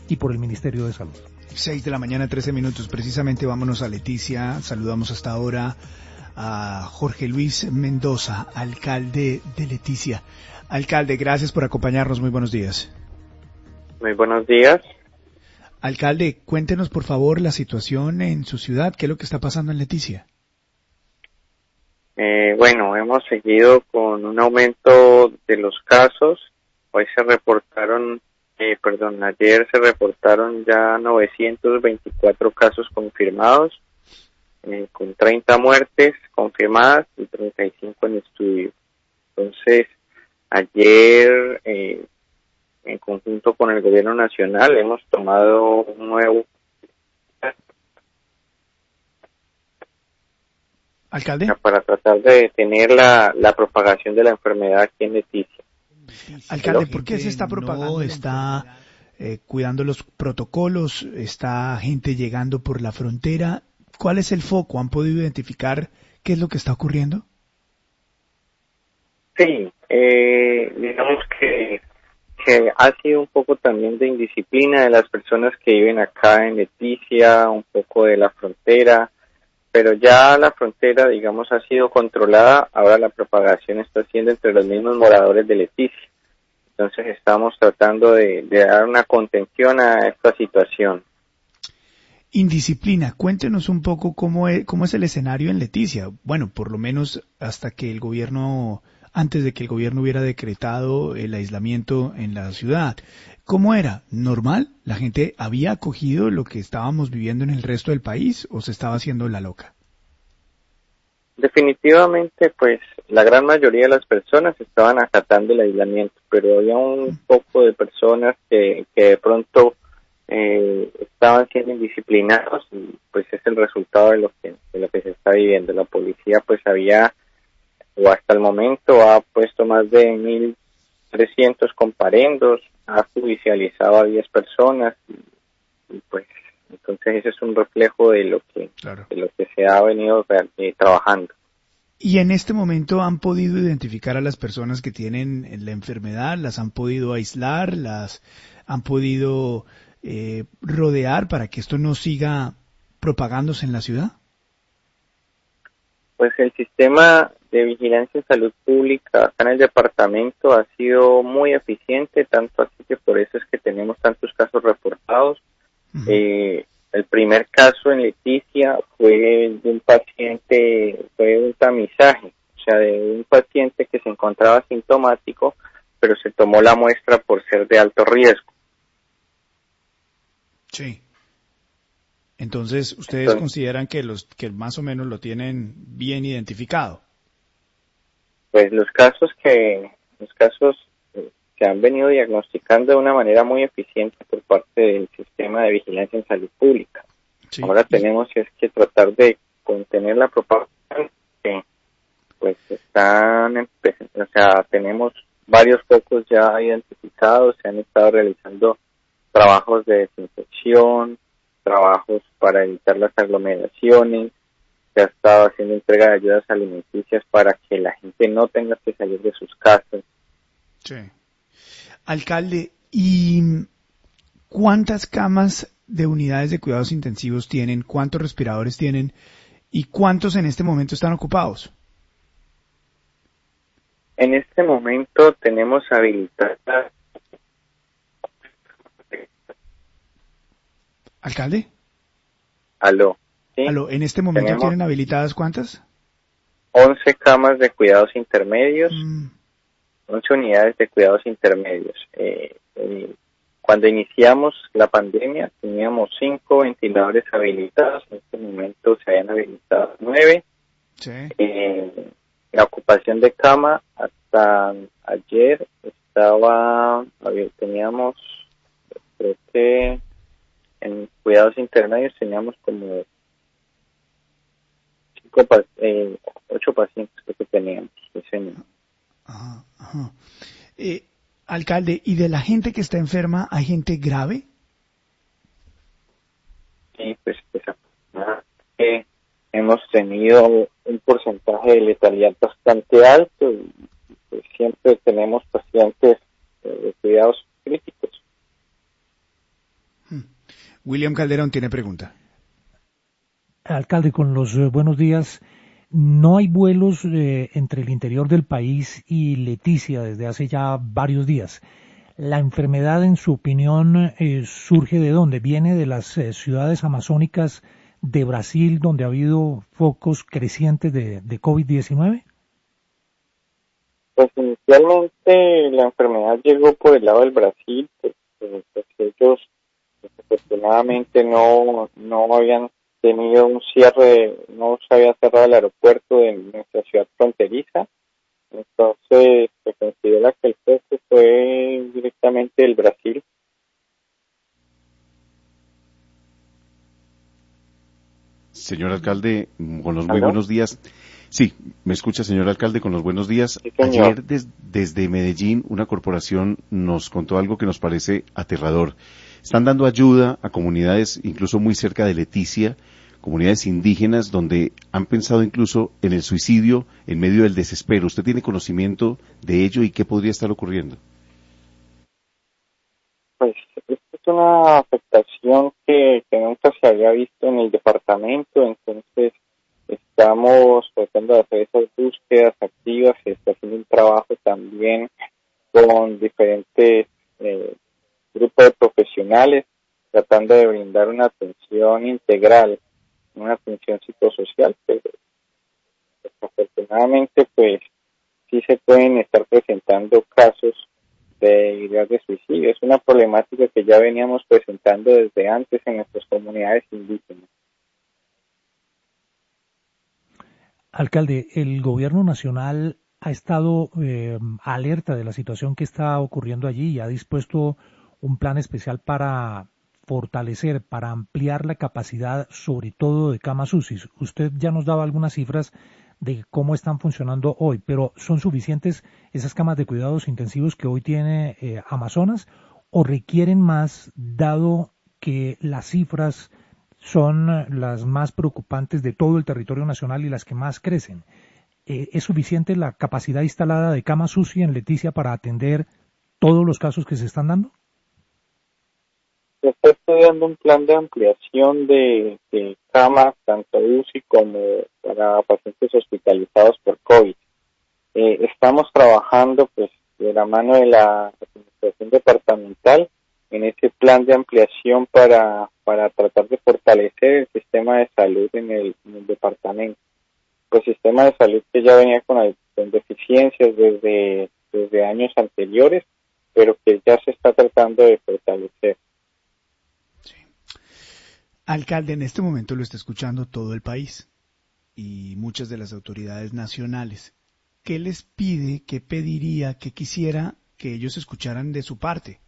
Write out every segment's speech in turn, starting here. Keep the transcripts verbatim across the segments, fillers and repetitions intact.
y por el Ministerio de Salud. Seis de la mañana, trece minutos. Precisamente vámonos a Leticia. Saludamos hasta ahora a Jorge Luis Mendoza, alcalde de Leticia. Alcalde, gracias por acompañarnos. Muy buenos días. Muy buenos días. Alcalde, cuéntenos por favor la situación en su ciudad. ¿Qué es lo que está pasando en Leticia? Eh, bueno, hemos seguido con un aumento de los casos. Hoy se reportaron, eh, perdón, ayer se reportaron ya novecientos veinticuatro casos confirmados, eh, con treinta muertes confirmadas y treinta y cinco en estudio. Entonces, ayer, eh, en conjunto con el gobierno nacional, hemos tomado un nuevo... Alcalde. Para tratar de detener la, la propagación de la enfermedad aquí en Leticia. Alcalde, ¿por qué se está propagando? No está eh, cuidando los protocolos, está gente llegando por la frontera. ¿Cuál es el foco? ¿Han podido identificar qué es lo que está ocurriendo? Sí, eh, digamos que, que ha sido un poco también de indisciplina de las personas que viven acá en Leticia, un poco de la frontera, pero ya la frontera, digamos, ha sido controlada. Ahora la propagación está siendo entre los mismos moradores de Leticia. Entonces estamos tratando de, de dar una contención a esta situación. Indisciplina, cuéntenos un poco cómo es, cómo es el escenario en Leticia. Bueno, por lo menos hasta que el gobierno, antes de que el gobierno hubiera decretado el aislamiento en la ciudad. ¿Cómo era? ¿Normal? ¿La gente había acogido lo que estábamos viviendo en el resto del país o se estaba haciendo la loca? Definitivamente, pues la gran mayoría de las personas estaban acatando el aislamiento, pero había un poco de personas que, que de pronto eh, estaban siendo indisciplinados y pues es el resultado de lo que de lo que se está viviendo. La policía pues había, o hasta el momento, ha puesto más de mil trescientos comparendos, ha judicializado a diez personas y, y pues entonces ese es un reflejo de lo que claro. de lo que se ha venido eh, trabajando. Y en este momento han podido identificar a las personas que tienen la enfermedad, las han podido aislar, las han podido eh, rodear para que esto no siga propagándose en la ciudad. Pues el sistema de vigilancia en salud pública acá en el departamento ha sido muy eficiente, tanto así que por eso es que tenemos tantos casos reportados. Uh-huh. Eh, el primer caso en Leticia fue de un paciente, fue un tamizaje, o sea, de un paciente que se encontraba sintomático, pero se tomó la muestra por ser de alto riesgo. Sí. Entonces, ¿ustedes Entonces, consideran que los que más o menos lo tienen bien identificado? Pues los casos que los casos eh, se han venido diagnosticando de una manera muy eficiente por parte del sistema de vigilancia en salud pública. Sí. Ahora tenemos es que tratar de contener la propagación, que pues están, o sea, tenemos varios focos ya identificados, se han estado realizando trabajos de desinfección, trabajos para evitar las aglomeraciones, se ha estado haciendo entrega de ayudas alimenticias para que la gente no tenga que salir de sus casas. Sí. Alcalde, ¿y cuántas camas de unidades de cuidados intensivos tienen? ¿Cuántos respiradores tienen? ¿Y cuántos en este momento están ocupados? En este momento tenemos habilitadas. ¿Alcalde? Aló. ¿Sí? Aló, ¿en este momento Tenemos tienen habilitadas cuántas? once camas de cuidados intermedios, Mm. once unidades de cuidados intermedios. Eh, eh, cuando iniciamos la pandemia teníamos cinco ventiladores habilitados, en este momento se habían habilitado nueve. Sí. Eh, la ocupación de cama hasta ayer estaba, había, teníamos, creo que en cuidados intermedios teníamos como cinco, eh, ocho pacientes que teníamos. Ese ajá, ajá. Eh, alcalde, ¿y de la gente que está enferma hay gente grave? Sí, pues, pues eh, hemos tenido un porcentaje de letalidad bastante alto y pues, siempre tenemos pacientes eh, de cuidados críticos. William Calderón tiene pregunta. Alcalde, con los eh, buenos días. No hay vuelos eh, entre el interior del país y Leticia desde hace ya varios días. ¿La enfermedad, en su opinión, eh, surge de dónde? ¿Viene de las eh, ciudades amazónicas de Brasil, donde ha habido focos crecientes de, de COVID diecinueve? Pues inicialmente la enfermedad llegó por el lado del Brasil, pues, pues ellos desafortunadamente no, no habían tenido un cierre, no se había cerrado el aeropuerto de nuestra ciudad fronteriza, entonces se considera que el foco fue directamente del Brasil. Señor alcalde, con los muy buenos días. Sí, me escucha, señor alcalde, con los buenos días. Sí, ayer des, desde Medellín una corporación nos contó algo que nos parece aterrador. Están dando ayuda a comunidades incluso muy cerca de Leticia, comunidades indígenas donde han pensado incluso en el suicidio en medio del desespero. ¿Usted tiene conocimiento de ello y qué podría estar ocurriendo? Pues esta es una afectación que, que nunca se había visto en el departamento, entonces estamos tratando de hacer esas búsquedas activas y está haciendo un trabajo también con diferentes eh, grupos de profesionales tratando de brindar una atención integral, una atención psicosocial, pero desafortunadamente pues sí se pueden estar presentando casos de ideas de suicidio. Es una problemática que ya veníamos presentando desde antes en nuestras comunidades indígenas. Alcalde, el gobierno nacional ha estado eh, alerta de la situación que está ocurriendo allí y ha dispuesto un plan especial para fortalecer, para ampliar la capacidad, sobre todo de camas U C I. Usted ya nos daba algunas cifras de cómo están funcionando hoy, pero ¿son suficientes esas camas de cuidados intensivos que hoy tiene eh, Amazonas o requieren más, dado que las cifras son las más preocupantes de todo el territorio nacional y las que más crecen? Eh, ¿Es suficiente la capacidad instalada de camas U C I en Leticia para atender todos los casos que se están dando? Se está estudiando un plan de ampliación de, de camas, tanto U C I como para pacientes hospitalizados por COVID. Eh, estamos trabajando pues de la mano de la administración departamental en ese plan de ampliación para, para tratar de fortalecer el sistema de salud en el, en el departamento. El sistema de salud que ya venía con, con deficiencias desde, desde años anteriores, pero que ya se está tratando de fortalecer. Alcalde, en este momento lo está escuchando todo el país y muchas de las autoridades nacionales. ¿Qué les pide, qué pediría, qué quisiera que ellos escucharan de su parte?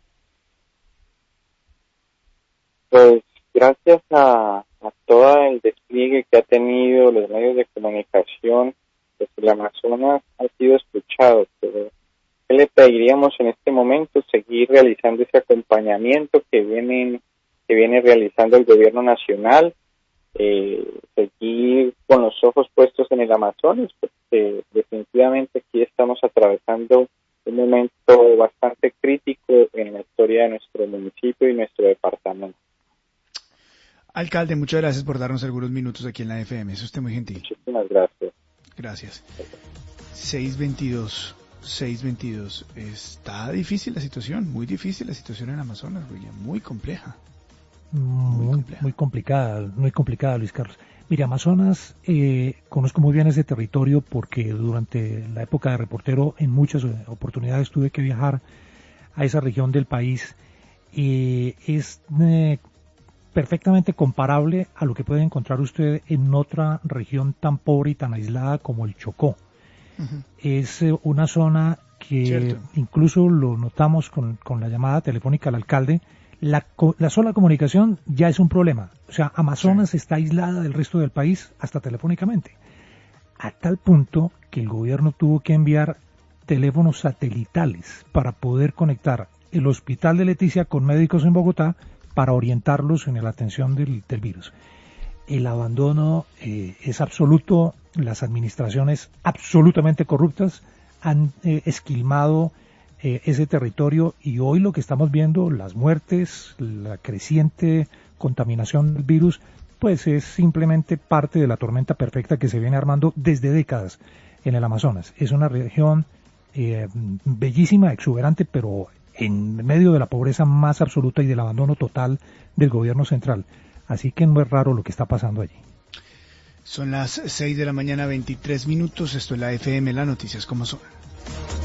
Pues gracias a, a todo el despliegue que ha tenido los medios de comunicación, pues el Amazonas ha sido escuchado. Pero ¿qué le pediríamos en este momento? Seguir realizando ese acompañamiento que vienen que viene realizando el gobierno nacional, eh, seguir con los ojos puestos en el Amazonas, porque definitivamente aquí estamos atravesando un momento bastante crítico en la historia de nuestro municipio y nuestro departamento. Alcalde, muchas gracias por darnos algunos minutos aquí en la F M, es usted muy gentil. Muchísimas gracias. Gracias. seis veintidós, seis veintidós. Está difícil la situación, muy difícil la situación en Amazonas, William, muy compleja. Muy, muy complicada, muy complicada, Luis Carlos. Mira, Amazonas, eh, conozco muy bien ese territorio porque durante la época de reportero en muchas oportunidades tuve que viajar a esa región del país y es eh, perfectamente comparable a lo que puede encontrar usted en otra región tan pobre y tan aislada como el Chocó. Uh-huh. Es eh, una zona que Cierto. Incluso lo notamos con, con la llamada telefónica al alcalde. La, la sola comunicación ya es un problema. O sea, Amazonas sí. está aislada del resto del país hasta telefónicamente. A tal punto que el gobierno tuvo que enviar teléfonos satelitales para poder conectar el hospital de Leticia con médicos en Bogotá para orientarlos en la atención del, del virus. El abandono eh, es absoluto. Las administraciones absolutamente corruptas han eh, esquilmado eh, ese territorio, y hoy lo que estamos viendo, las muertes, la creciente contaminación del virus, pues es simplemente parte de la tormenta perfecta que se viene armando desde décadas en el Amazonas. Es una región eh, bellísima, exuberante, pero en medio de la pobreza más absoluta y del abandono total del gobierno central. Así que no es raro lo que está pasando allí. Son las seis de la mañana, veintitrés minutos. Esto es la F M, las noticias como son.